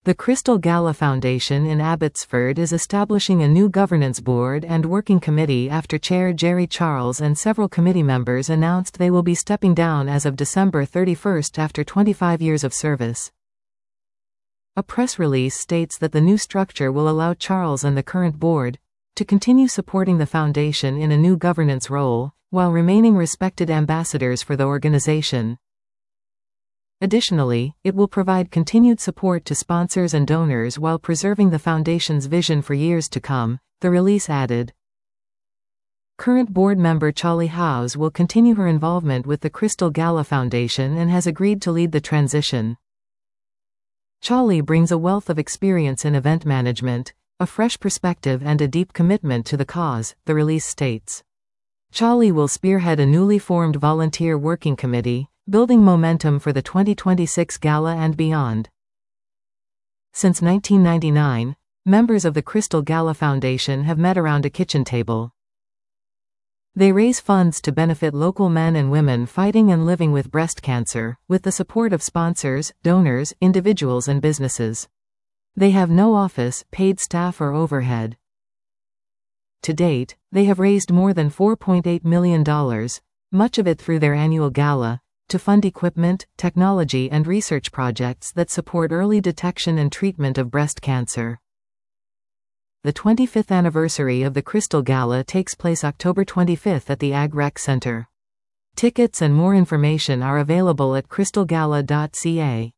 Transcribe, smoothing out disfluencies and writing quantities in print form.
The Crystal Gala Foundation in Abbotsford is establishing a new governance board and working committee after Chair Jerry Charles and several committee members announced they will be stepping down as of December 31 after 25 years of service. A press release states that the new structure will allow Charles and the current board to continue supporting the foundation in a new governance role, while remaining respected ambassadors for the organization. Additionally, it will provide continued support to sponsors and donors while preserving the foundation's vision for years to come, the release added. Current board member Charlie Howes will continue her involvement with the Crystal Gala Foundation and has agreed to lead the transition. Charlie brings a wealth of experience in event management, a fresh perspective and a deep commitment to the cause, the release states. Charlie will spearhead a newly formed volunteer working committee, building momentum for the 2026 gala and beyond. Since 1999, members of the Crystal Gala Foundation have met around a kitchen table. They raise funds to benefit local men and women fighting and living with breast cancer, with the support of sponsors, donors, individuals and businesses. They have no office, paid staff or overhead. To date, they have raised more than $4.8 million, much of it through their annual gala, to fund equipment, technology and research projects that support early detection and treatment of breast cancer. The 25th anniversary of the Crystal Gala takes place October 25 at the Ag Rec Center. Tickets and more information are available at crystalgala.ca.